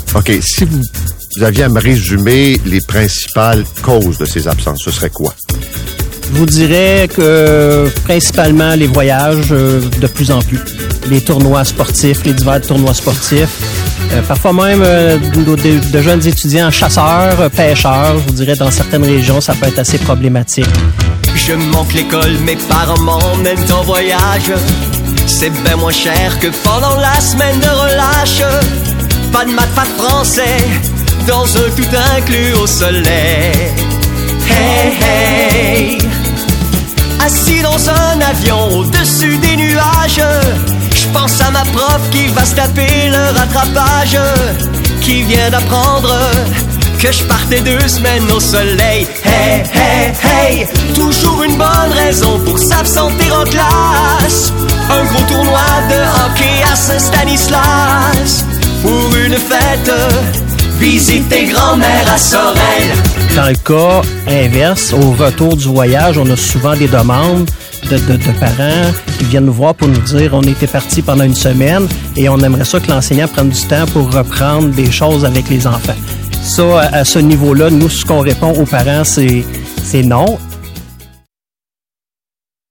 OK, si vous aviez à me résumer les principales causes de ces absences, ce serait quoi? Je vous dirais que principalement les voyages de plus en plus. Les tournois sportifs, les divers tournois sportifs. Parfois même de jeunes étudiants chasseurs, pêcheurs. Je vous dirais dans certaines régions, ça peut être assez problématique. Je manque l'école, mes parents m'emmènent en voyage. C'est bien moins cher que pendant la semaine de relâche. Pas de maths, pas de français, dans un tout inclus au soleil. Hey, hey. Assis dans un avion au-dessus des nuages, je pense à ma prof qui va se taper le rattrapage, qui vient d'apprendre que je partais 2 semaines au soleil. Hey, hey, hey, toujours une bonne raison pour s'absenter en classe. Un gros tournoi de hockey à Saint-Stanislas. Pour une fête, visiter grand-mère à Sorel. Dans le cas inverse, au retour du voyage, on a souvent des demandes de parents qui viennent nous voir pour nous dire on était partis pendant une semaine et on aimerait ça que l'enseignant prenne du temps pour reprendre des choses avec les enfants. Ça, à ce niveau-là, nous, ce qu'on répond aux parents, c'est non.